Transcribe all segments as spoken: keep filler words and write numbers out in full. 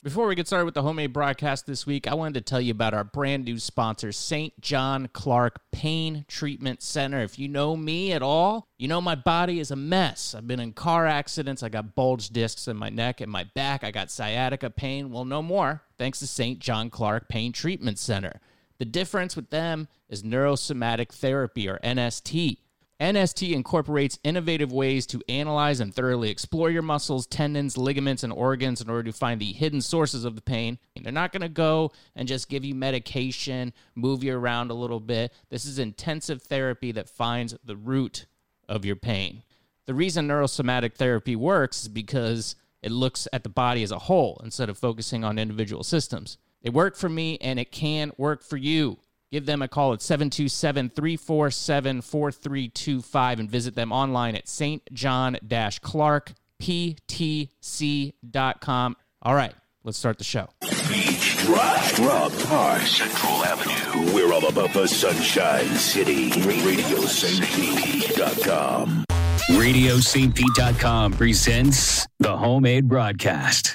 Before we get started with the homemade broadcast this week, I wanted to tell you about our brand new sponsor, Saint John Clark Pain Treatment Center. If you know me at all, you know my body is a mess. I've been in car accidents. I got bulged discs in my neck and my back. I got sciatica pain. Well, no more, thanks to Saint John Clark Pain Treatment Center. The difference with them is neurosomatic therapy, or N S T. N S T incorporates innovative ways to analyze and thoroughly explore your muscles, tendons, ligaments, and organs in order to find the hidden sources of the pain. They're not going to go and just give you medication, move you around a little bit. This is intensive therapy that finds the root of your pain. The reason neurosomatic therapy works is because it looks at the body as a whole instead of focusing on individual systems. It worked for me, and it can work for you. Give them a call at seven two seven, three four seven, four three two five and visit them online at s t john clark p t c dot com. All right, let's start the show. Beach, Drive, Rob Park, Central Avenue. We're all about the Sunshine City. radio st pete dot com. radio st pete dot com presents the homemade broadcast.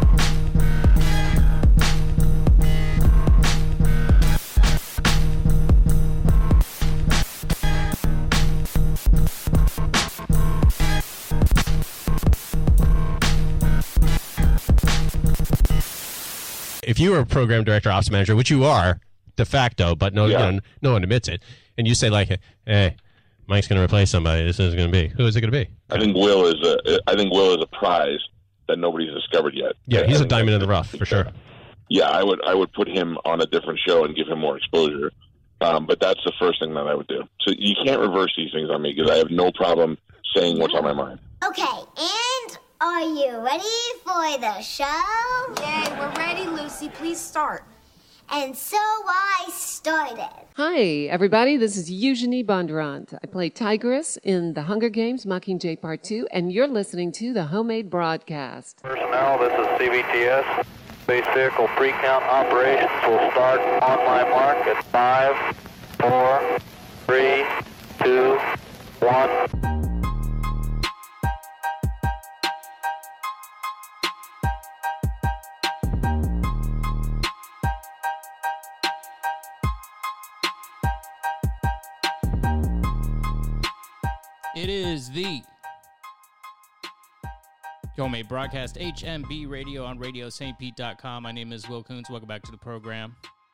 If you were a program director, ops manager, which you are de facto, but no, yeah. you know, no one admits it, and you say like, "Hey, Mike's going to replace somebody. This is going to be who is it going to be?" I think Will is a. I think Will is a prize that nobody's discovered yet. Yeah, he's a diamond in the rough for sure. Yeah, I would. I would put him on a different show and give him more exposure. Um, but that's the first thing that I would do. So you can't reverse these things on me because I have no problem saying what's on my mind. Okay, and. Are you ready for the show? Yay, we're ready, Lucy. Please start. And so I started. Hi, everybody. This is Eugenie Bondurant. I play Tigress in The Hunger Games Mockingjay Part two, and you're listening to the homemade broadcast. Personnel, this is C B T S. Space Vehicle Pre-Count Operations will start on my mark at five, four, three, two, one. It is the homemade broadcast, H M B Radio on radio st pete dot com. My name is Will Coons. Welcome back to the program.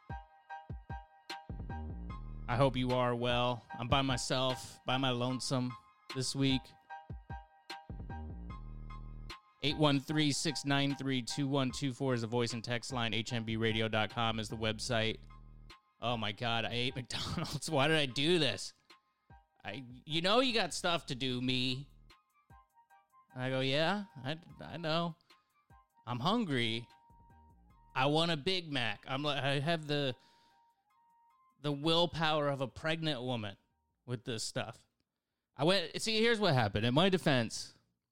I hope you are well. I'm by myself, by my lonesome this week. eight one three, six nine three, two one two four is the voice and text line. h m b radio dot com is the website. Oh my God, I ate McDonald's. Why did I do this? I, you know you got stuff to do, me. I go, yeah, I, I know. I'm hungry. I want a Big Mac. I'm like, I have the the willpower of a pregnant woman with this stuff. I went. See, here's what happened. In my defense,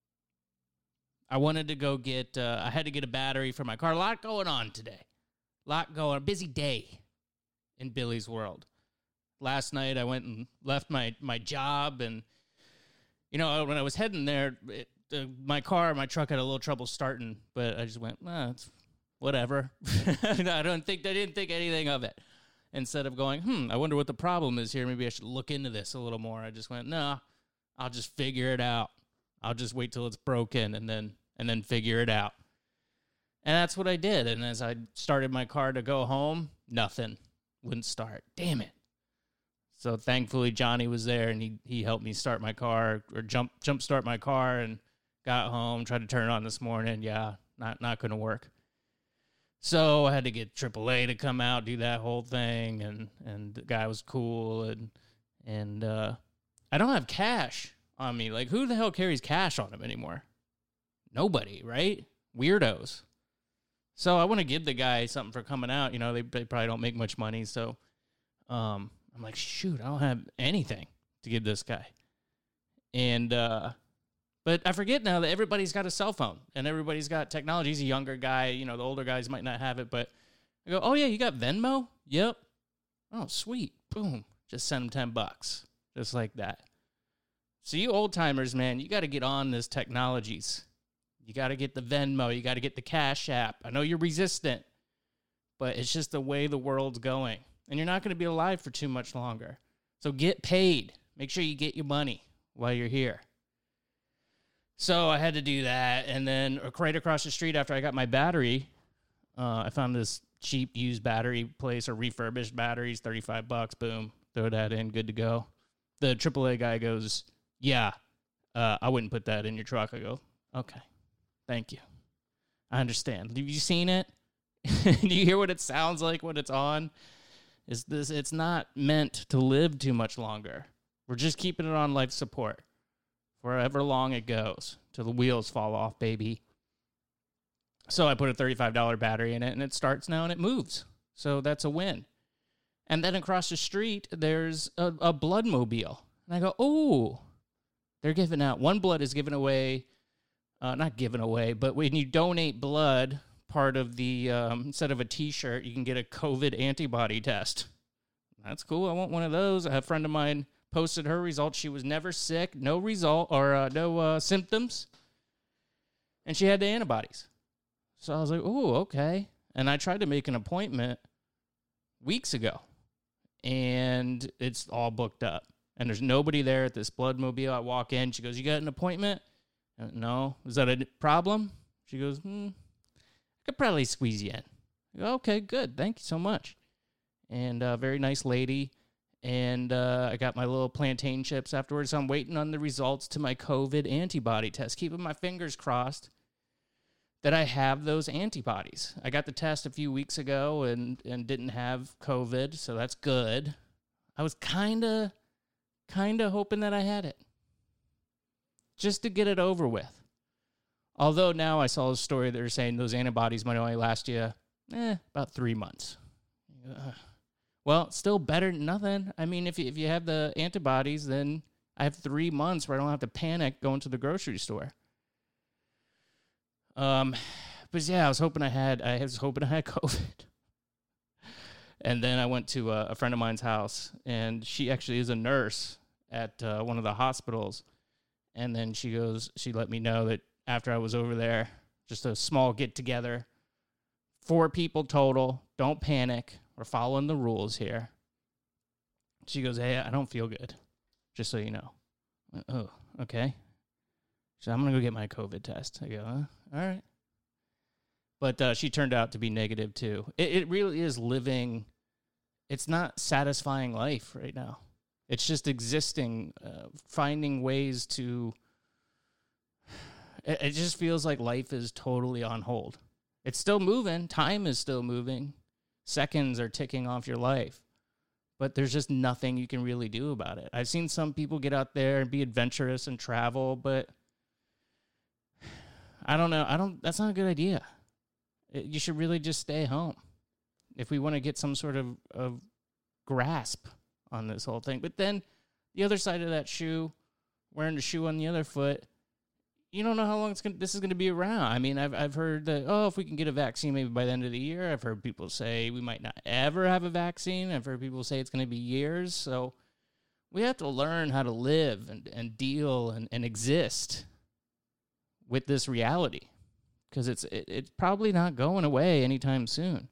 I wanted to go get. Uh, I had to get a battery for my car. A lot going on today. A lot going. A busy day in Billy's world. Last night, I went and left my, my job, and, you know, when I was heading there, it, uh, my car, my truck had a little trouble starting, but I just went, ah, it's whatever. I don't think, I didn't think anything of it. Instead of going, hmm, I wonder what the problem is here. Maybe I should look into this a little more. I just went, no, I'll just figure it out. I'll just wait till it's broken and then and then figure it out. And that's what I did. And as I started my car to go home, nothing wouldn't start. Damn it. So thankfully Johnny was there, and he, he helped me start my car, or jump jump start my car, and got home, tried to turn it on this morning. Yeah, not not going to work. So I had to get triple A to come out, do that whole thing, and, and the guy was cool, and and uh, I don't have cash on me. Like, who the hell carries cash on him anymore? Nobody, right? Weirdos. So I want to give the guy something for coming out. You know, they, they probably don't make much money, so um. I'm like, shoot, I don't have anything to give this guy. And, uh, but I forget now that everybody's got a cell phone and everybody's got technology. He's a younger guy. You know, the older guys might not have it, but I go, oh yeah, you got Venmo? Yep. Oh, sweet. Boom. Just send him ten bucks. Just like that. So you old timers, man, you got to get on this technologies. You got to get the Venmo. You got to get the Cash App. I know you're resistant, but it's just the way the world's going. And you're not going to be alive for too much longer. So get paid. Make sure you get your money while you're here. So I had to do that. And then right across the street after I got my battery, uh, I found this cheap used battery place or refurbished batteries, thirty-five bucks. Boom. Throw that in. Good to go. The triple A guy goes, yeah, uh, I wouldn't put that in your truck. I go, okay, thank you. I understand. Have you seen it? Do you hear what it sounds like when it's on? Is this? It's not meant to live too much longer. We're just keeping it on life support for however long it goes till the wheels fall off, baby. So I put a thirty-five dollars battery in it, and it starts now, and it moves. So that's a win. And then across the street, there's a, a blood mobile. And I go, oh, they're giving out. One blood is given away, uh, not given away, but when you donate blood, part of the, um, instead of a T-shirt, you can get a COVID antibody test. That's cool. I want one of those. A friend of mine posted her results. She was never sick, no result, or uh, no uh, symptoms. And she had the antibodies. So I was like, oh, okay. And I tried to make an appointment weeks ago. And it's all booked up. And there's nobody there at this blood mobile. I walk in. She goes, you got an appointment? I went, no. Is that a problem? She goes, hmm, I could probably squeeze you in. I go, okay, good. Thank you so much. And a uh, very nice lady. And uh, I got my little plantain chips afterwards. So I'm waiting on the results to my COVID antibody test. Keeping my fingers crossed that I have those antibodies. I got the test a few weeks ago and, and didn't have COVID, so that's good. I was kind of kind of hoping that I had it, just to get it over with. Although now I saw a story that are saying those antibodies might only last you eh, about three months. Uh, well, still better than nothing. I mean, if you, if you have the antibodies, then I have three months where I don't have to panic going to the grocery store. Um, but yeah, I was hoping I had, I was hoping I had COVID. And then I went to a, a friend of mine's house, and she actually is a nurse at uh, one of the hospitals. And then she goes, she let me know that after I was over there, just a small get together, four people total, don't panic, we're following the rules here. She goes, hey, I don't feel good, just so you know. Oh, okay. So I'm going to go get my COVID test. I go, huh? All right. But uh, she turned out to be negative, too. It, it really is living. It's not satisfying life right now. It's just existing, uh, finding ways to. It, it just feels like life is totally on hold. It's still moving. Time is still moving. Seconds are ticking off your life. But there's just nothing you can really do about it. I've seen some people get out there and be adventurous and travel, but I don't know. I don't. That's not a good idea. It, you should really just stay home if we want to get some sort of, of grasp on this whole thing. But then the other side of that shoe, wearing the shoe on the other foot, you don't know how long it's gonna, this is going to be around. I mean, I've I've heard that, oh, if we can get a vaccine maybe by the end of the year. I've heard people say we might not ever have a vaccine. I've heard people say it's going to be years. So we have to learn how to live and, and deal and, and exist with this reality, because it's it, it's probably not going away anytime soon.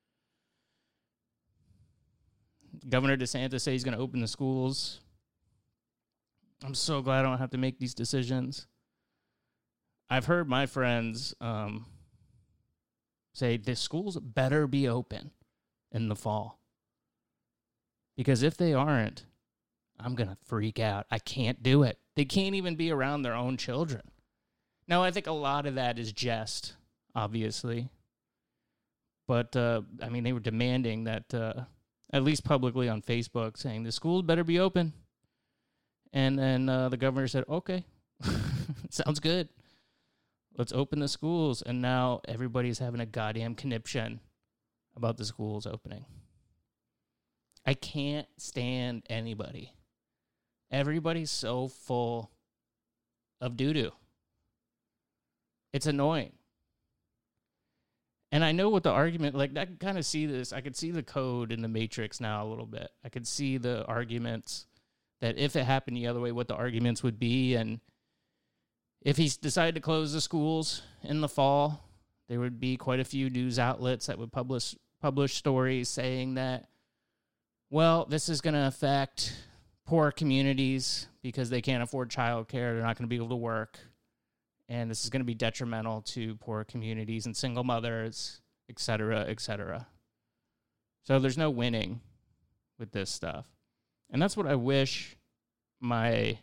Governor DeSantis says he's going to open the schools. I'm so glad I don't have to make these decisions. I've heard my friends um, say the schools better be open in the fall, because if they aren't, I'm going to freak out. I can't do it. They can't even be around their own children. Now, I think a lot of that is jest, obviously. But, uh, I mean, they were demanding that, uh, at least publicly on Facebook, saying the schools better be open. And then uh, the governor said, okay, sounds good. Let's open the schools. And now everybody's having a goddamn conniption about the schools opening. I can't stand anybody. Everybody's so full of doo-doo. It's annoying. And I know what the argument, like, I can kind of see this. I could see the code in the Matrix now a little bit. I could see the arguments that if it happened the other way, what the arguments would be. And if he decided to close the schools in the fall, there would be quite a few news outlets that would publish publish stories saying that, well, this is going to affect poor communities because they can't afford childcare. They're not going to be able to work. And this is going to be detrimental to poor communities and single mothers, et cetera, et cetera. So there's no winning with this stuff. And that's what I wish my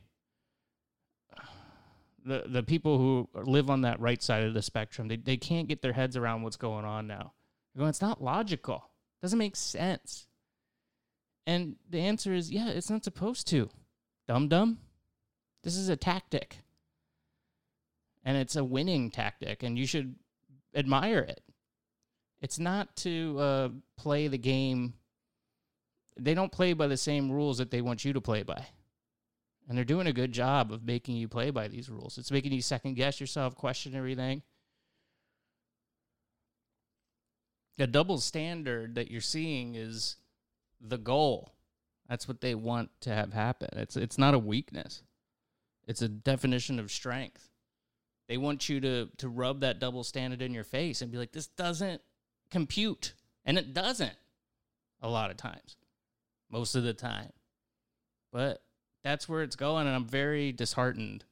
the the people who live on that right side of the spectrum, they, they can't get their heads around what's going on now. They're going, it's not logical. It doesn't make sense. And the answer is, yeah, it's not supposed to. Dum-dum. This is a tactic. And it's a winning tactic, and you should admire it. It's not to uh, play the game. They don't play by the same rules that they want you to play by. And they're doing a good job of making you play by these rules. It's making you second-guess yourself, question everything. The double standard that you're seeing is the goal. That's what they want to have happen. It's it's not a weakness. It's a definition of strength. They want you to, to rub that double standard in your face and be like, this doesn't compute. And it doesn't a lot of times. Most of the time. But that's where it's going, and I'm very disheartened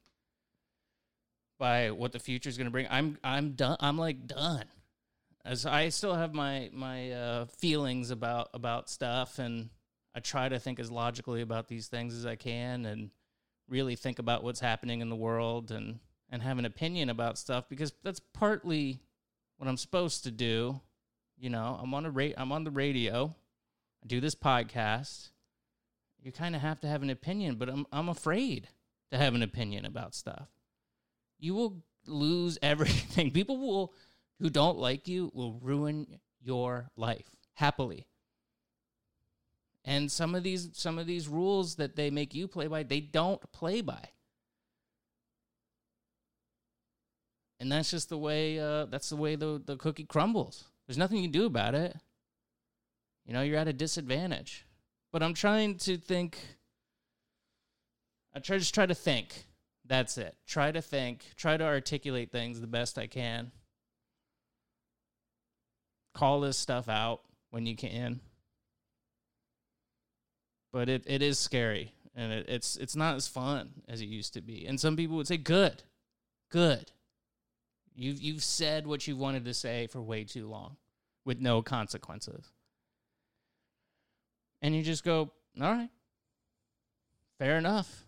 by what the future is going to bring. I'm I'm done. I'm like done. As I still have my my uh, feelings about about stuff, and I try to think as logically about these things as I can, and really think about what's happening in the world, and and have an opinion about stuff, because that's partly what I'm supposed to do. You know, I'm on a ra- I'm on the radio. I do this podcast. You kind of have to have an opinion, but I'm I'm afraid to have an opinion about stuff. You will lose everything. People will who don't like you will ruin your life happily. And some of these some of these rules that they make you play by, they don't play by. And that's just the way uh, that's the way the, the cookie crumbles. There's nothing you can do about it. You know, you're at a disadvantage. But I'm trying to think. I try just try to think. That's it. Try to think. Try to articulate things the best I can. Call this stuff out when you can. But it, it is scary, and it, it's it's not as fun as it used to be. And some people would say, "Good, good. You've you've said what you wanted to say for way too long, with no consequences." And you just go, all right, fair enough.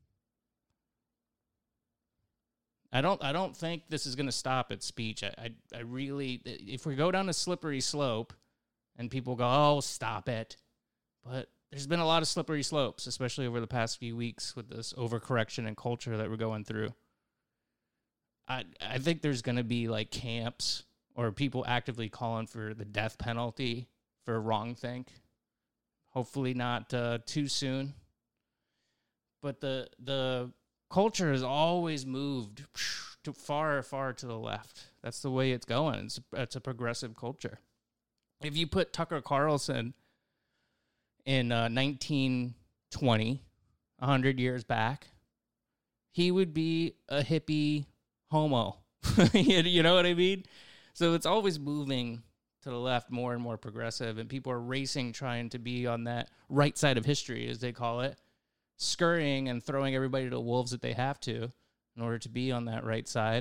I don't I don't think this is going to stop at speech. I, I I really, if we go down a slippery slope and people go, oh, stop it. But there's been a lot of slippery slopes, especially over the past few weeks with this overcorrection and culture that we're going through. I I think there's going to be like camps or people actively calling for the death penalty for wrongthink. Hopefully not uh, too soon. But the the culture has always moved to far, far to the left. That's the way it's going. It's, it's a progressive culture. If you put Tucker Carlson in uh, nineteen twenty, one hundred years back, he would be a hippie homo. You know what I mean? So it's always moving to the left, more and more progressive, and people are racing, trying to be on that right side of history, as they call it, scurrying and throwing everybody to the wolves that they have to in order to be on that right side.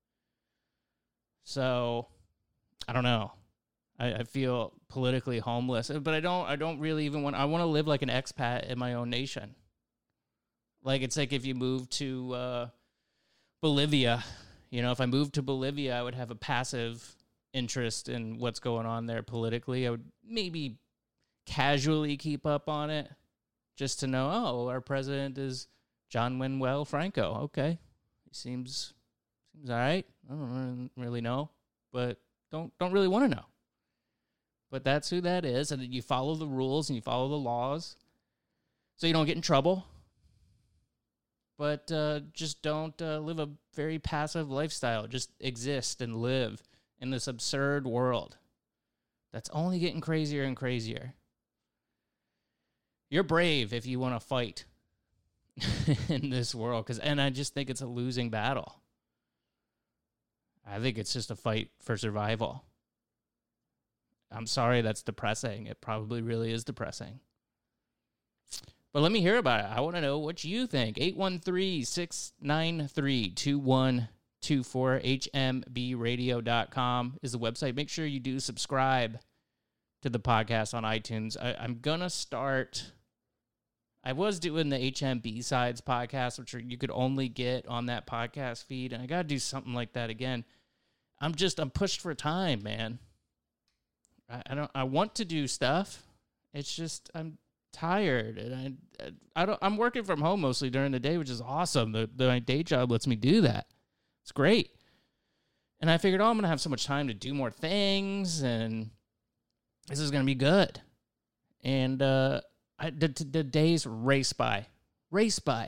So, I don't know. I, I feel politically homeless, but I don't. I don't really even want. I want to live like an expat in my own nation. Like it's like if you move to uh, Bolivia. You know, if I moved to Bolivia, I would have a passive interest in what's going on there politically. I would maybe casually keep up on it just to know, oh, our president is John Manuel Franco. Okay. He seems seems all right. I don't really know, but don't don't really want to know. But that's who that is, and you follow the rules and you follow the laws so you don't get in trouble. But uh, just don't uh, live a very passive lifestyle. Just exist and live in this absurd world that's only getting crazier and crazier. You're brave if you want to fight in this world. Cause, and I just think it's a losing battle. I think it's just a fight for survival. I'm sorry that's depressing. It probably really is depressing. But let me hear about it. I want to know what you think. eight one three, six nine three, two one two four. H M B radio dot com is the website. Make sure you do subscribe to the podcast on iTunes. I, I'm going to start... I was doing the H M B Sides podcast, which you could only get on that podcast feed, and I got to do something like that again. I'm just, I'm pushed for time, man. I, I don't, I want to do stuff. It's just, I'm tired, and I, I don't, I'm working from home mostly during the day, which is awesome. The, the my day job lets me do that. It's great. And I figured, oh, I'm going to have so much time to do more things, and this is going to be good. And, uh, I, the, the days race by, race by.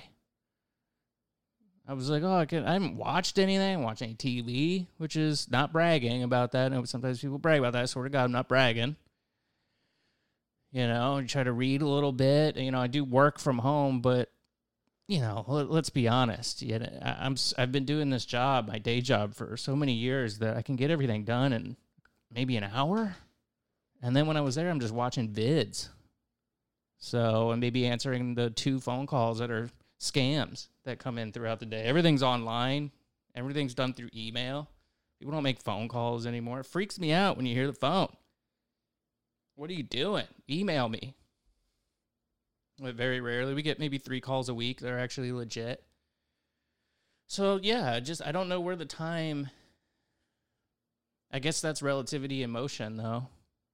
I was like, oh, I, can, I haven't watched anything. I haven't watched any T V, which is not bragging about that. I know sometimes people brag about that. I swear to God, I'm not bragging. You know, I try to read a little bit. You know, I do work from home, but, you know, let, let's be honest. You know, I, I'm, I've been doing this job, my day job, for so many years that I can get everything done in maybe an hour. And then when I was there, I'm just watching vids. So, and maybe answering the two phone calls that are scams that come in throughout the day. Everything's online. Everything's done through email. People don't make phone calls anymore. It freaks me out when you hear the phone. What are you doing? Email me. But very rarely. We get maybe three calls a week that are actually legit. So, yeah, just, I don't know where the time... I guess that's relativity in motion, though.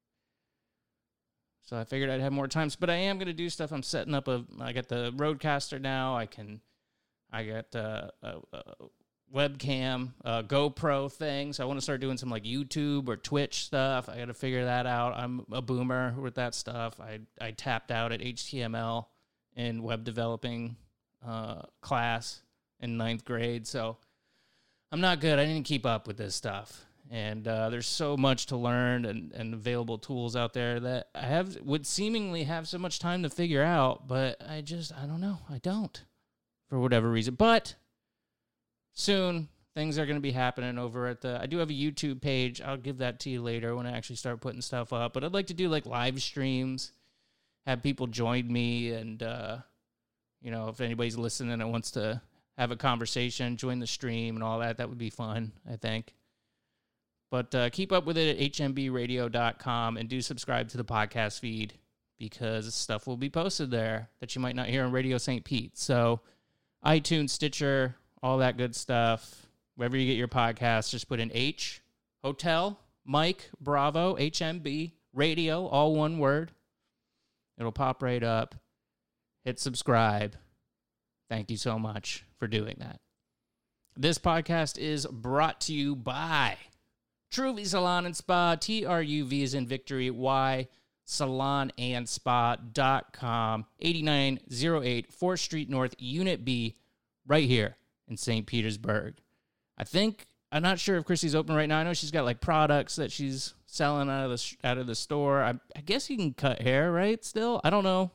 So I figured I'd have more times, but I am going to do stuff. I'm setting up a, I got the Rodecaster now. I can, I got uh, a, a webcam, a GoPro thing. So I want to start doing some like YouTube or Twitch stuff. I got to figure that out. I'm a boomer with that stuff. I, I tapped out at H T M L in web developing uh, class in ninth grade. So I'm not good. I didn't keep up with this stuff. And uh, there's so much to learn and, and available tools out there that I have would seemingly have so much time to figure out, but I just, I don't know. I don't, for whatever reason. But soon, things are going to be happening over at the, I do have a YouTube page. I'll give that to you later when I actually start putting stuff up. But I'd like to do like live streams, have people join me, and, uh, you know, if anybody's listening and wants to have a conversation, join the stream and all that, that would be fun, I think. But uh, keep up with it at H M B radio dot com and do subscribe to the podcast feed because stuff will be posted there that you might not hear on Radio Saint Pete. So iTunes, Stitcher, all that good stuff. Wherever you get your podcasts, just put in H, Hotel, Mike, Bravo, H M B, Radio, all one word. It'll pop right up. Hit subscribe. Thank you so much for doing that. This podcast is brought to you by... Truvy Salon and Spa, T R U V is in victory, Y, salon and spa dot com, eighty-nine oh eight fourth Street North, Unit B, right here in Saint Petersburg. I think, I'm not sure if Chrissy's open right now. I know she's got like products that she's selling out of the out of the store. I, I guess you can cut hair, right, still? I don't know.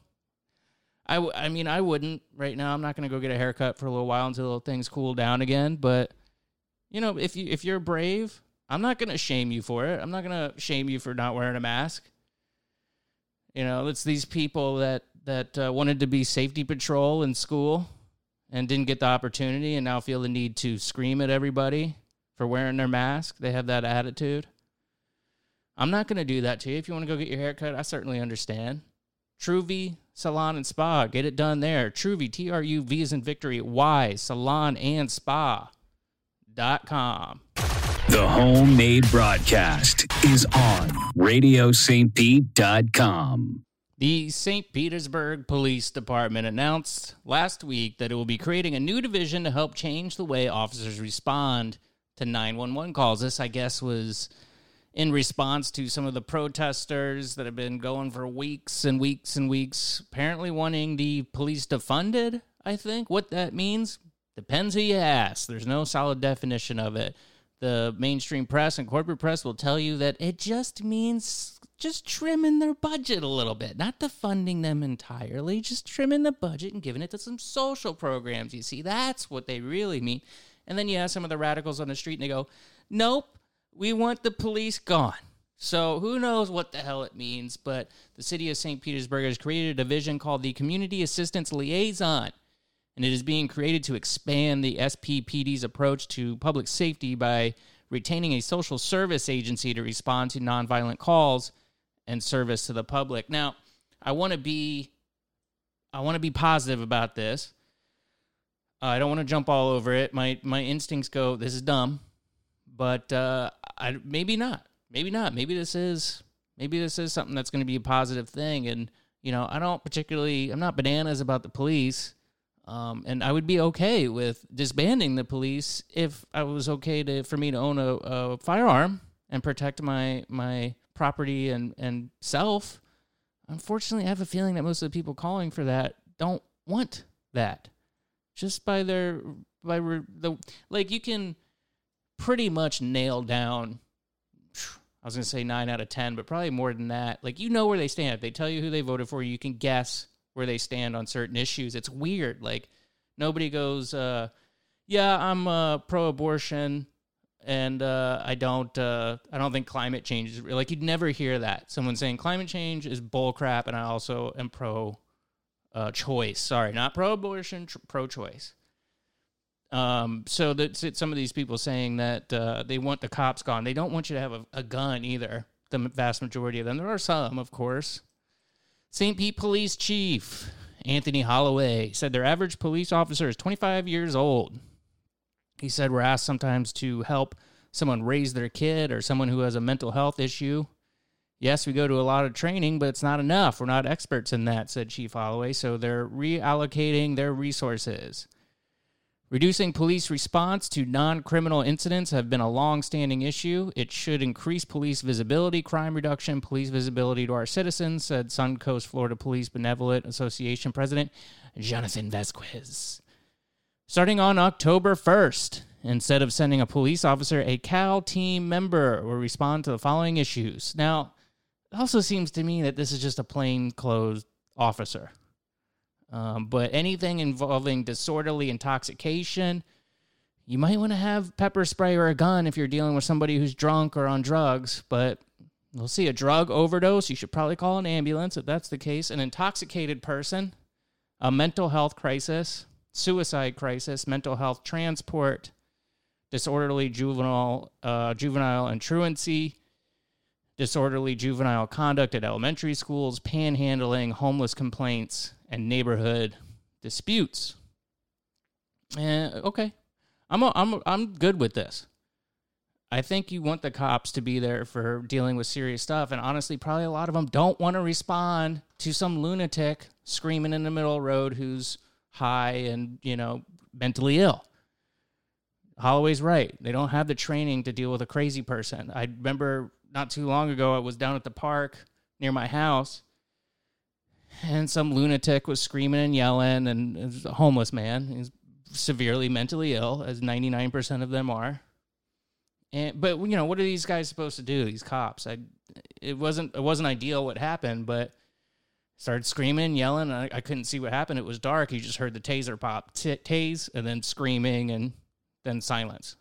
I, w- I mean, I wouldn't right now. I'm not going to go get a haircut for a little while until things cool down again. But, you know, if you if you're brave... I'm not going to shame you for it. I'm not going to shame you for not wearing a mask. You know, it's these people that, that uh, wanted to be safety patrol in school and didn't get the opportunity and now feel the need to scream at everybody for wearing their mask. They have that attitude. I'm not going to do that to you. If you want to go get your hair cut, I certainly understand. Truvy Salon and Spa. Get it done there. Truvy, T R U V is in victory, Y, salon and spa dot com. The homemade broadcast is on radio saint pete dot com. The Saint Petersburg Police Department announced last week that it will be creating a new division to help change the way officers respond to nine one one calls. This, I guess, was in response to some of the protesters that have been going for weeks and weeks and weeks, apparently wanting the police defunded, I think. What that means depends who you ask. There's no solid definition of it. The mainstream press and corporate press will tell you that it just means just trimming their budget a little bit, not defunding them entirely, just trimming the budget and giving it to some social programs. You see, that's what they really mean. And then you have some of the radicals on the street and they go, nope, we want the police gone. So who knows what the hell it means, but the city of Saint Petersburg has created a division called the Community Assistance Liaison, and it is being created to expand the S P P D's approach to public safety by retaining a social service agency to respond to nonviolent calls and service to the public. Now, I want to be I want to be positive about this. Uh, I don't want to jump all over it. My my instincts go, this is dumb, but uh, I maybe not. Maybe not. Maybe this is maybe this is something that's going to be a positive thing. And, you know, I don't particularly, I'm not bananas about the police. Um, and I would be okay with disbanding the police if I was okay to for me to own a, a firearm and protect my my property and, and self. Unfortunately, I have a feeling that most of the people calling for that don't want that. Just by their, by re, the, like you can pretty much nail down, I was going to say nine out of ten, but probably more than that. Like, you know where they stand. If they tell you who they voted for, you can guess where they stand on certain issues. It's weird. Like, nobody goes, uh, yeah, I'm uh, pro-abortion, and uh, I don't uh, I don't think climate change is real. Like, you'd never hear that. Someone saying climate change is bullcrap, and I also am pro-choice. Sorry, not pro-abortion, tr- pro-choice. Um, so that some of these people saying that uh, they want the cops gone. They don't want you to have a, a gun either. The vast majority of them. There are some, of course. Saint Pete Police Chief Anthony Holloway said their average police officer is twenty-five years old. He said we're asked sometimes to help someone raise their kid or someone who has a mental health issue. Yes, we go to a lot of training, but it's not enough. We're not experts in that, said Chief Holloway. So they're reallocating their resources. Reducing police response to non-criminal incidents have been a long-standing issue. It should increase police visibility, crime reduction, police visibility to our citizens, said Suncoast Florida Police Benevolent Association President Jonathan Vasquez. Starting on October first, instead of sending a police officer, a Cal team member will respond to the following issues. Now, it also seems to me that this is just a plain-clothes officer. Um, but anything involving disorderly intoxication, you might want to have pepper spray or a gun if you're dealing with somebody who's drunk or on drugs. But we'll see, a drug overdose, you should probably call an ambulance if that's the case. An intoxicated person, a mental health crisis, suicide crisis, mental health transport, disorderly juvenile uh, juvenile and truancy, disorderly juvenile conduct at elementary schools, panhandling, homeless complaints, and neighborhood disputes. Eh, okay, I'm a, I'm a, I'm good with this. I think you want the cops to be there for dealing with serious stuff, and honestly, probably a lot of them don't want to respond to some lunatic screaming in the middle of the road who's high and, you know, mentally ill. Holloway's right. They don't have the training to deal with a crazy person. I remember not too long ago, I was down at the park near my house, and some lunatic was screaming and yelling, and it was a homeless man. He's severely mentally ill, as ninety-nine percent of them are. And but you know, what are these guys supposed to do? These cops. I it wasn't it wasn't ideal what happened, but started screaming, yelling. I, I couldn't see what happened. It was dark. You just heard the taser pop, t- tase, and then screaming, and then silence.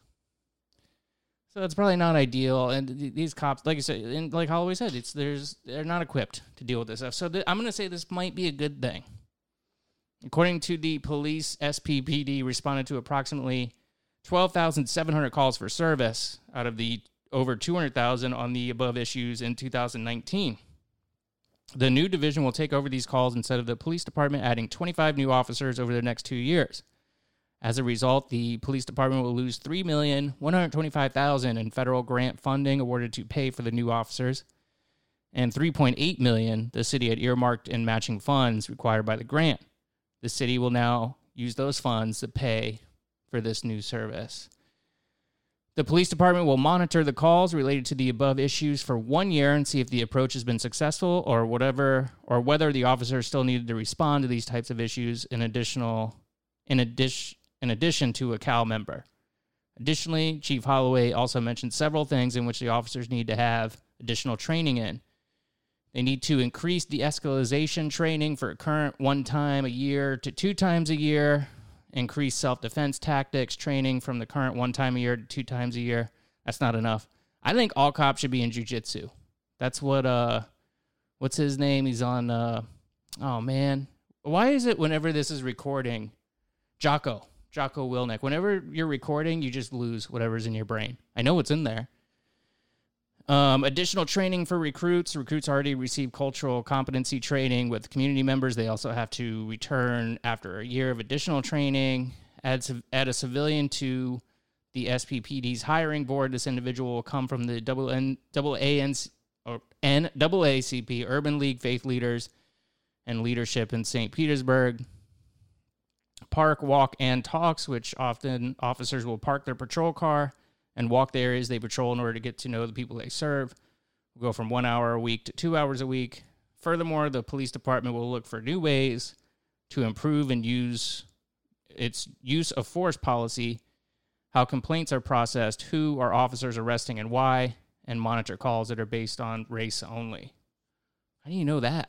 So it's probably not ideal. And th- these cops, like I said, and like Holloway said, it's there's they're not equipped to deal with this stuff. So th- I'm going to say this might be a good thing. According to the police, S P P D responded to approximately twelve thousand seven hundred calls for service out of the over two hundred thousand on the above issues in two thousand nineteen. The new division will take over these calls instead of the police department, adding twenty-five new officers over the next two years. As a result, the police department will lose three million one hundred twenty-five thousand dollars in federal grant funding awarded to pay for the new officers, and three point eight million dollars the city had earmarked in matching funds required by the grant. The city will now use those funds to pay for this new service. The police department will monitor the calls related to the above issues for one year and see if the approach has been successful or whatever, or whether the officers still needed to respond to these types of issues in additional, in addition, in addition to a Cal member. Additionally, Chief Holloway also mentioned several things in which the officers need to have additional training in. They need to increase de-escalation training for current one time a year to two times a year. Increase self-defense tactics training from the current one time a year to two times a year. That's not enough. I think all cops should be in jiu-jitsu. That's what, uh, what's his name? He's on, uh, oh, man. Why is it whenever this is recording, Jocko, Jocko Willink, whenever you're recording, you just lose whatever's in your brain. I know it's in there. Um, additional training for recruits. Recruits already receive cultural competency training with community members. They also have to return after a year of additional training. Add, add a civilian to the S P P D's hiring board. This individual will come from the double N, double A N, or N, double A C P, Urban League Faith Leaders and Leadership in Saint Petersburg. Park, walk, and talks, which often officers will park their patrol car and walk the areas they patrol in order to get to know the people they serve. We'll go from one hour a week to two hours a week. Furthermore, the police department will look for new ways to improve and use its use of force policy, how complaints are processed, who are officers arresting and why, and monitor calls that are based on race only. How do you know that?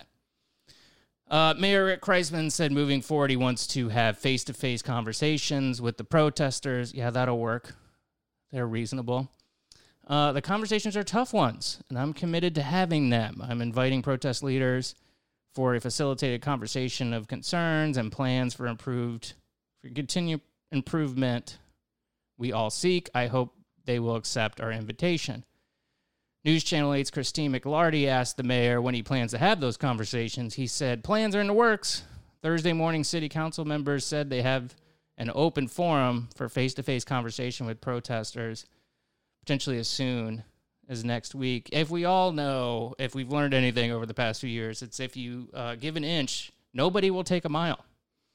Uh, Mayor Rick Kreisman said moving forward he wants to have face-to-face conversations with the protesters. Yeah, that'll work. They're reasonable. Uh, the conversations are tough ones, and I'm committed to having them. I'm inviting protest leaders for a facilitated conversation of concerns and plans for improved, for continued improvement we all seek. I hope they will accept our invitation. News Channel eight's Christine McLarty asked the mayor when he plans to have those conversations. He said, plans are in the works. Thursday morning, city council members said they have an open forum for face-to-face conversation with protesters, potentially as soon as next week. If we all know, if we've learned anything over the past few years, it's if you uh, give an inch, nobody will take a mile.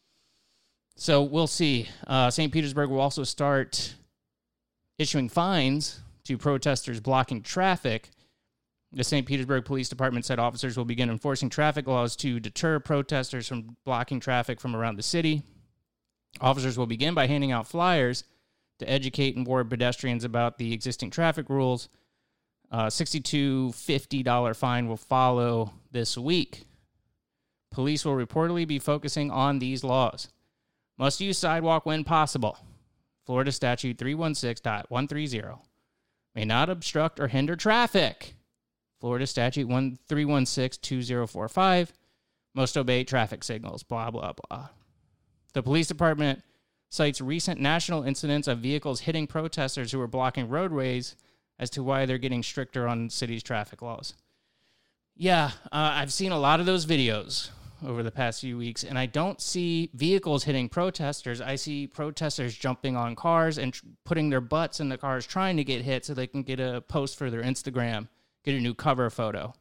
So we'll see. Uh, Saint Petersburg will also start issuing fines to protesters blocking traffic. The Saint Petersburg Police Department said officers will begin enforcing traffic laws to deter protesters from blocking traffic from around the city. Officers will begin by handing out flyers to educate and warn pedestrians about the existing traffic rules. Uh, sixty-two fifty dollars fine will follow this week. Police will reportedly be focusing on these laws. Must use sidewalk when possible. Florida Statute three sixteen point one thirty. May not obstruct or hinder traffic. Florida Statute three sixteen point two zero four five. Must obey traffic signals. Blah, blah, blah. The police department cites recent national incidents of vehicles hitting protesters who are blocking roadways as to why they're getting stricter on the city's traffic laws. Yeah, uh, I've seen a lot of those videos over the past few weeks, and I don't see vehicles hitting protesters. I see protesters jumping on cars and tr- putting their butts in the cars trying to get hit so they can get a post for their Instagram, get a new cover photo.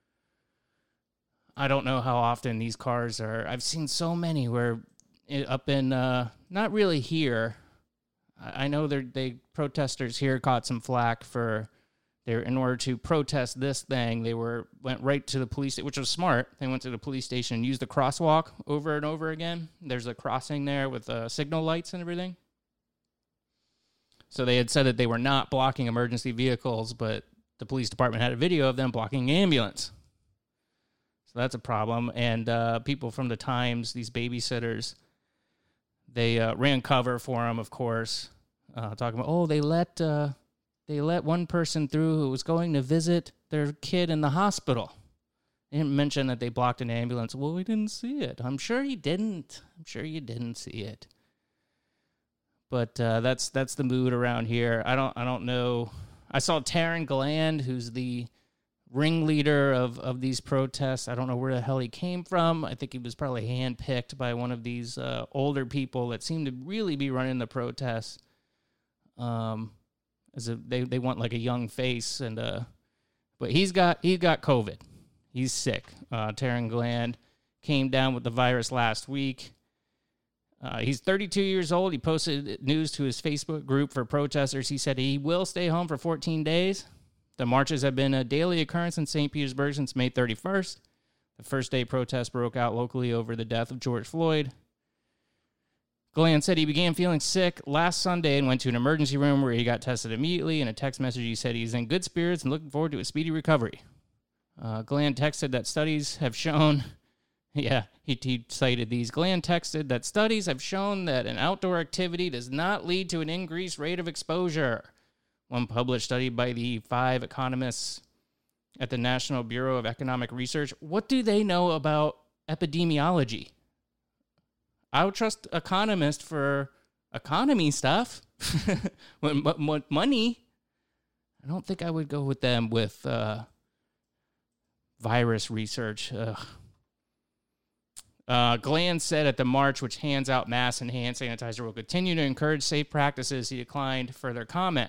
I don't know how often these cars are. I've seen so many where up in, uh, not really here. I know they they protesters here caught some flack for their, in order to protest this thing, they were went right to the police, which was smart. They went to the police station and used the crosswalk over and over again. There's a crossing there with uh, signal lights and everything. So they had said that they were not blocking emergency vehicles, but the police department had a video of them blocking an ambulance. So that's a problem. And uh, people from the Times, these babysitters, they uh, ran cover for them, of course, uh, talking about, oh, they let uh, they let one person through who was going to visit their kid in the hospital. They didn't mention that they blocked an ambulance. Well, we didn't see it. I'm sure you didn't. I'm sure you didn't see it. But uh, that's that's the mood around here. I don't I don't know. I saw Taryn Gland, who's the ringleader of, of these protests. I don't know where the hell he came from. I think he was probably handpicked by one of these uh, older people that seem to really be running the protests. Um, as a, they they want like a young face, and uh, but he's got he got COVID. He's sick. Uh, Taryn Gland came down with the virus last week. Uh, he's thirty-two years old. He posted news to his Facebook group for protesters. He said he will stay home for fourteen days. The marches have been a daily occurrence in Saint Petersburg since May thirty-first. The first day protests broke out locally over the death of George Floyd. Glenn said he began feeling sick last Sunday and went to an emergency room where he got tested immediately. In a text message, he said he's in good spirits and looking forward to a speedy recovery. Uh, Glenn texted that studies have shown, yeah, he, he cited these. Glenn texted that studies have shown that an outdoor activity does not lead to an increased rate of exposure. One published study by the five economists at the National Bureau of Economic Research. What do they know about epidemiology? I would trust economists for economy stuff. when, when money, I don't think I would go with them with uh, virus research. Ugh. Uh, Glenn said at the march, which hands out masks and hand sanitizer, will continue to encourage safe practices. He declined further comment.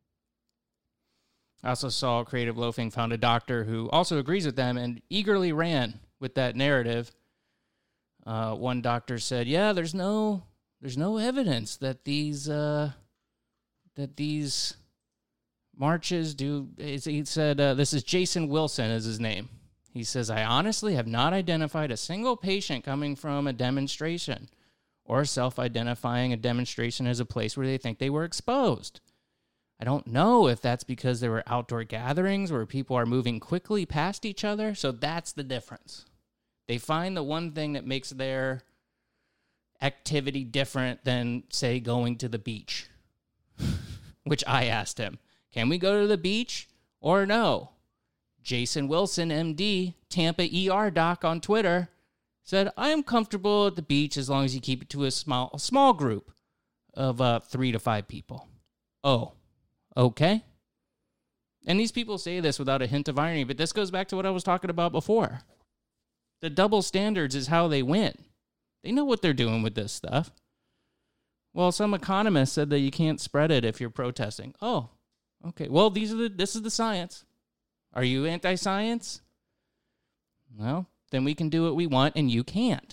I also saw Creative Loafing found a doctor who also agrees with them and eagerly ran with that narrative. Uh, one doctor said, "Yeah, there's no, there's no evidence that these, uh, that these marches do." He said, uh, "This is Jason Wilson, is his name." He says, "I honestly have not identified a single patient coming from a demonstration or self-identifying a demonstration as a place where they think they were exposed. I don't know if that's because there were outdoor gatherings where people are moving quickly past each other." So that's the difference. They find the one thing that makes their activity different than, say, going to the beach. Which I asked him, can we go to the beach or no? Jason Wilson, M D, Tampa E R doc on Twitter, said, "I am comfortable at the beach as long as you keep it to a small, a small group of uh, three to five people." Oh. Okay. And these people say this without a hint of irony, but this goes back to what I was talking about before. The double standards is how they win. They know what they're doing with this stuff. Well, some economists said that you can't spread it if you're protesting. Oh, okay. Well, these are the this is the science. Are you anti-science? Well, then we can do what we want and you can't.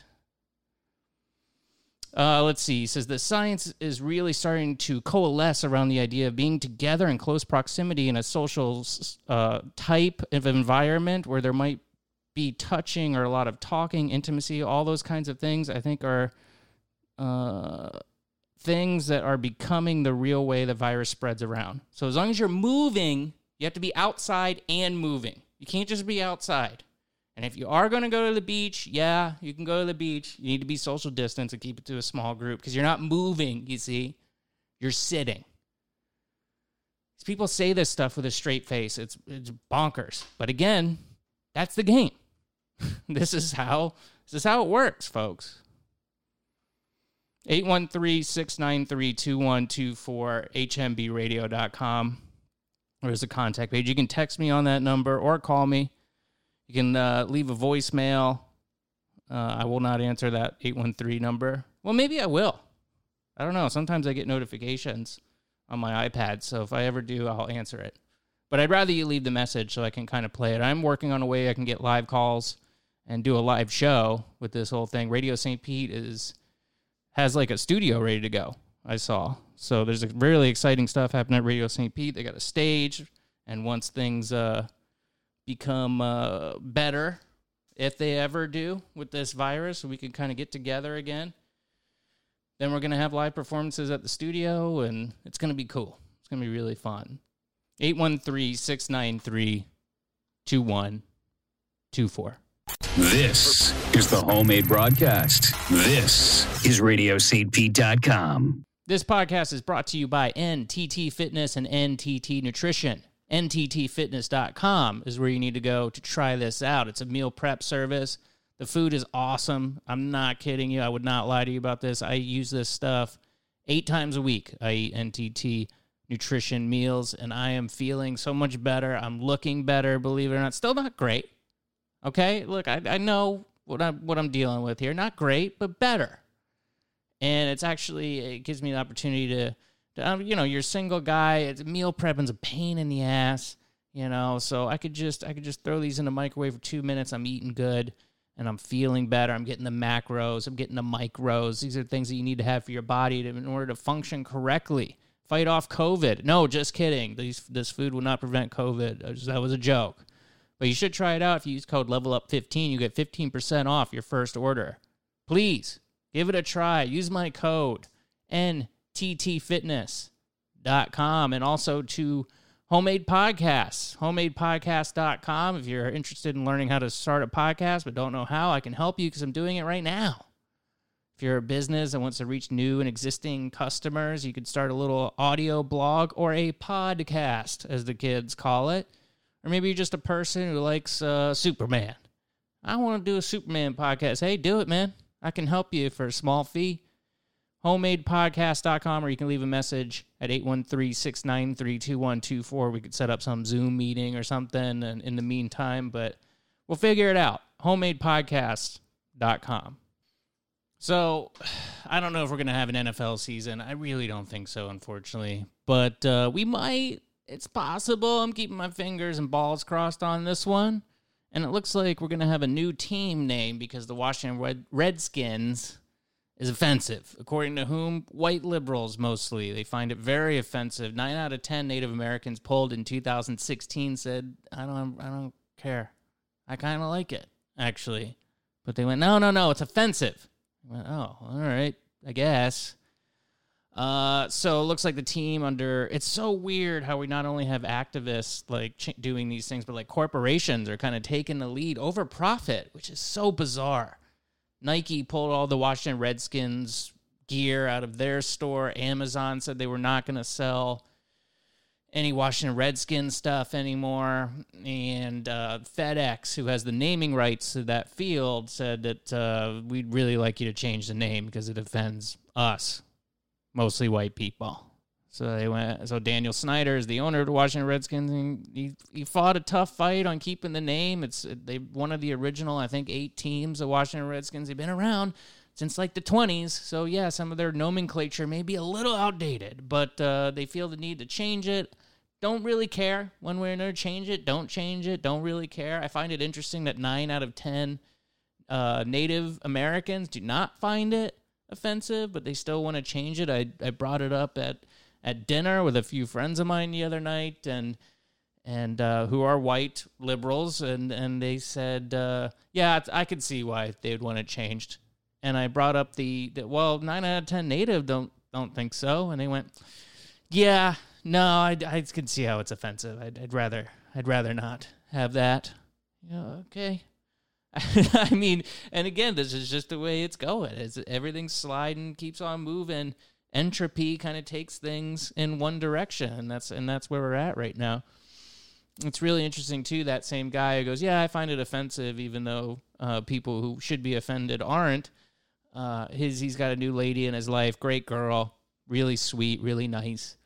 Uh, let's see. He says the science is really starting to coalesce around the idea of being together in close proximity in a social uh, type of environment where there might be touching or a lot of talking, intimacy, all those kinds of things, I think are uh, things that are becoming the real way the virus spreads around. So as long as you're moving, you have to be outside and moving. You can't just be outside. And if you are going to go to the beach, yeah, you can go to the beach. You need to be social distance and keep it to a small group because you're not moving, you see. You're sitting. These people say this stuff with a straight face. It's, it's bonkers. But again, that's the game. This is how this is how it works, folks. eight one three, six nine three, two one two four, H M B radio dot com. There's a contact page. You can text me on that number or call me. You can uh, leave a voicemail. Uh, I will not answer that eight one three number. Well, maybe I will. I don't know. Sometimes I get notifications on my iPad, so if I ever do, I'll answer it. But I'd rather you leave the message so I can kind of play it. I'm working on a way I can get live calls and do a live show with this whole thing. Radio Saint Pete is has like a studio ready to go, I saw. So there's a really exciting stuff happening at Radio Saint Pete. They got a stage, and once things uh, become uh, better, if they ever do with this virus, we can kind of get together again. Then we're going to have live performances at the studio, and it's going to be cool. It's going to be really fun. eight one three, six nine three, two one two four. This is the Homemade Broadcast. This is radio st pete dot com. This podcast is brought to you by N T T Fitness and N T T Nutrition. N T T fitness dot com is where you need to go to try this out. It's a meal prep service. The food is awesome. I'm not kidding you. I would not lie to you about this. I use this stuff eight times a week. I eat N T T Nutrition meals, and I am feeling so much better. I'm looking better, believe it or not. Still not great. Okay? Look, I, I know what I'm, what I'm dealing with here. Not great, but better. And it's actually, it gives me the opportunity to, to um, you know, you're a single guy. It's, meal prepping's a pain in the ass, you know, so I could just, I could just throw these in the microwave for two minutes. I'm eating good, and I'm feeling better. I'm getting the macros. I'm getting the micros. These are things that you need to have for your body to, in order to function correctly. Fight off COVID. No, just kidding. These, this food will not prevent COVID. That was a joke. But you should try it out. If you use code level up fifteen, you get fifteen percent off your first order. Please, give it a try. Use my code, N T T fitness dot com. And also to Homemade Podcasts, homemade podcast dot com. If you're interested in learning how to start a podcast but don't know how, I can help you because I'm doing it right now. If you're a business that wants to reach new and existing customers, you could start a little audio blog or a podcast, as the kids call it. Or maybe you're just a person who likes uh, Superman. I want to do a Superman podcast. Hey, do it, man. I can help you for a small fee. homemade podcast dot com, or you can leave a message at eight one three, six nine three, two one two four. We could set up some Zoom meeting or something and in the meantime, but we'll figure it out. homemade podcast dot com. So, I don't know if we're going to have an N F L season. I really don't think so, unfortunately. But uh, we might. It's possible. I'm keeping my fingers and balls crossed on this one. And it looks like we're going to have a new team name because the Washington Red- Redskins is offensive. According to whom? White liberals, mostly. They find it very offensive. Nine out of ten Native Americans polled in two thousand sixteen said, I don't, I don't care. I kind of like it, actually. But they went, no, no, no, it's offensive. I went, oh, all right, I guess. Uh, so it looks like the team under, it's so weird how we not only have activists like ch- doing these things, but like corporations are kind of taking the lead over profit, which is so bizarre. Nike pulled all the Washington Redskins gear out of their store. Amazon said they were not going to sell any Washington Redskins stuff anymore. And uh, FedEx, who has the naming rights to that field, said that uh, we'd really like you to change the name because it offends us, mostly white people. So they went. So Daniel Snyder is the owner of the Washington Redskins, and he he fought a tough fight on keeping the name. It's they one of the original, I think, eight teams of Washington Redskins. They've been around since like the twenties. So yeah, some of their nomenclature may be a little outdated, but uh, they feel the need to change it. Don't really care one way or another. Change it. Don't change it. Don't really care. I find it interesting that nine out of ten uh, Native Americans do not find it offensive, but they still want to change it. I I brought it up at. at dinner with a few friends of mine the other night, and and uh, who are white liberals, and, and they said, uh, yeah, I could see why they would want it changed. And I brought up the, the well, nine out of ten Native don't don't think so, and they went, yeah, no, I, I can see how it's offensive. I'd, I'd rather I'd rather not have that. Yeah, okay. I mean, and again, this is just the way it's going. It's, everything's sliding, keeps on moving. Entropy kind of takes things in one direction, and that's and that's where we're at right now. It's really interesting, too, that same guy who goes, yeah, I find it offensive, even though uh, people who should be offended aren't. Uh, his He's got a new lady in his life, great girl, really sweet, really nice.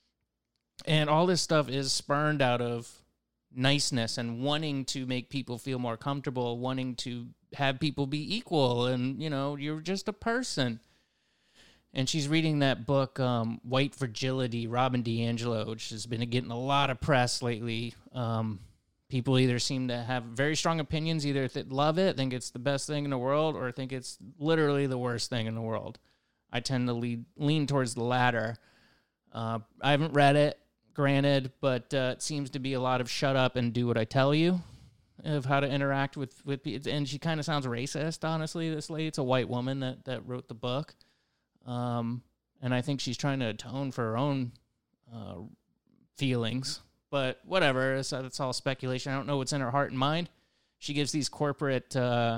And all this stuff is spurned out of niceness and wanting to make people feel more comfortable, wanting to have people be equal, and, you know, you're just a person. And she's reading that book, um, White Fragility, Robin DiAngelo, which has been getting a lot of press lately. Um, people either seem to have very strong opinions, either th- love it, think it's the best thing in the world, or think it's literally the worst thing in the world. I tend to lead, lean towards the latter. Uh, I haven't read it, granted, but uh, it seems to be a lot of shut up and do what I tell you of how to interact with, with people. And she kind of sounds racist, honestly, this lady. It's a white woman that, that wrote the book. Um, and I think she's trying to atone for her own uh, feelings, but whatever. It's, it's all speculation. I don't know what's in her heart and mind. She gives these corporate, uh,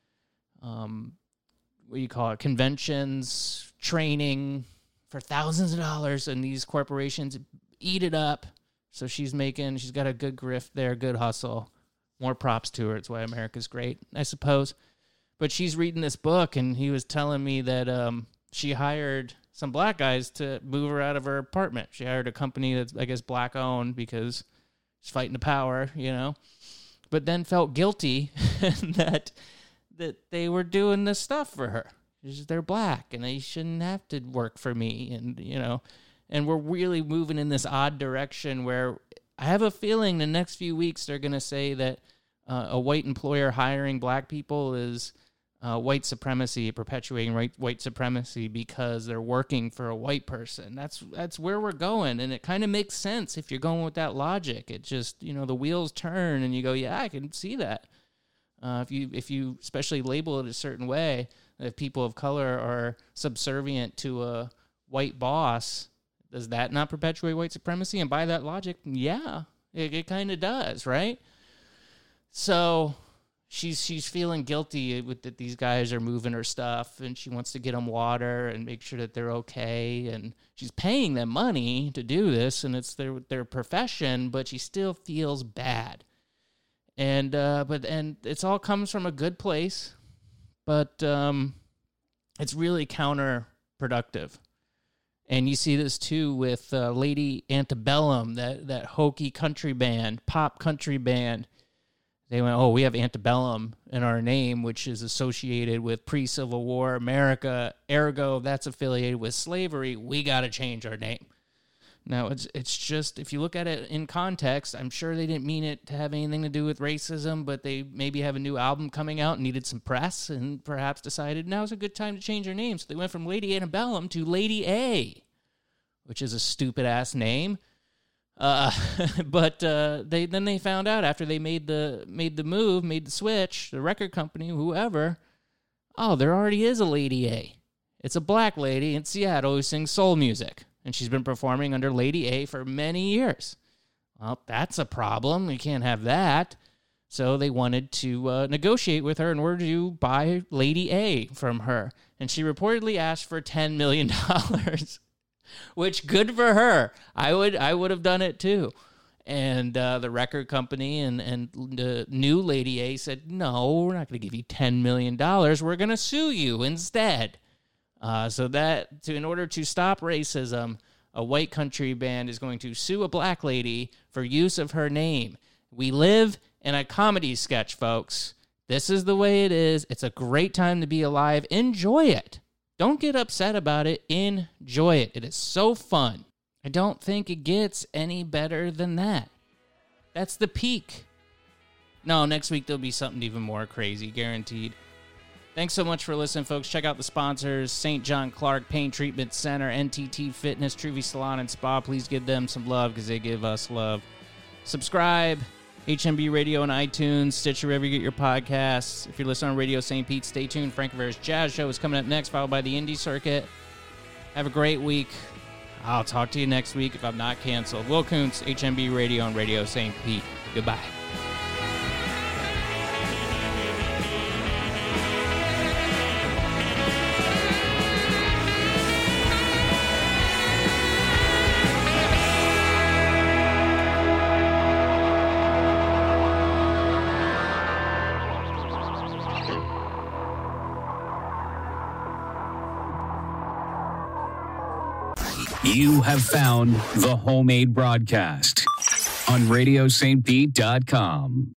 um, what do you call it, conventions, training for thousands of dollars, and these corporations eat it up. So she's making, she's got a good grift there, good hustle. More props to her. It's why America's great, I suppose. But she's reading this book, and he was telling me that, um, she hired some black guys to move her out of her apartment. She hired a company that's, I guess, black-owned because she's fighting the power, you know, but then felt guilty that that they were doing this stuff for her. They're black, and they shouldn't have to work for me, and, you know, and we're really moving in this odd direction where I have a feeling the next few weeks they're going to say that uh, a white employer hiring black people is Uh, white supremacy, perpetuating right, white supremacy because they're working for a white person. That's that's where we're going, and it kind of makes sense if you're going with that logic. It just, you know, the wheels turn, and you go, yeah, I can see that. Uh, if you if you especially label it a certain way, if people of color are subservient to a white boss, Does that not perpetuate white supremacy? And by that logic, yeah, it, it kind of does, right? So she's she's feeling guilty with that these guys are moving her stuff, and she wants to get them water and make sure that they're okay. And she's paying them money to do this, and it's their their profession, but she still feels bad. And uh, but and it's all comes from a good place, but um, it's really counterproductive. And you see this too with uh, Lady Antebellum, that that hokey country band, pop country band. They went, oh, we have Antebellum in our name, which is associated with pre-Civil War America. Ergo, that's affiliated with slavery. We got to change our name. Now, it's it's just, if you look at it in context, I'm sure they didn't mean it to have anything to do with racism, but they maybe have a new album coming out and needed some press and perhaps decided now's a good time to change their name. So they went from Lady Antebellum to Lady A, which is a stupid-ass name. Uh, but uh, they then they found out after they made the made the move, made the switch, the record company, whoever, oh, there already is a Lady A. It's a black lady in Seattle who sings soul music. And she's been performing under Lady A for many years. Well, that's a problem. You can't have that. So they wanted to uh, negotiate with her in order to buy Lady A from her. And she reportedly asked for ten million dollars, which good for her. I would I would have done it too. And uh, the record company and, and the new Lady A said, no, we're not going to give you ten million dollars. We're going to sue you instead. Uh, so that, to, in order to stop racism, a white country band is going to sue a black lady for use of her name. We live in a comedy sketch, folks. This is the way it is. It's a great time to be alive. Enjoy it. Don't get upset about it. Enjoy it. It is so fun. I don't think it gets any better than that. That's the peak. No, next week there'll be something even more crazy, guaranteed. Thanks so much for listening, folks. Check out the sponsors, Saint John Clark Pain Treatment Center, N T T Fitness, Truvy Salon and Spa. Please give them some love because they give us love. Subscribe, H M B Radio on iTunes, Stitcher, wherever you get your podcasts. If you're listening on Radio Saint Pete, stay tuned. Frank Rivera's Jazz Show is coming up next, followed by the Indie Circuit. Have a great week. I'll talk to you next week if I'm not canceled. Will Kuntz, H M B Radio on Radio Saint Pete. Goodbye. You have found the Homemade Broadcast on radio saint pete dot com.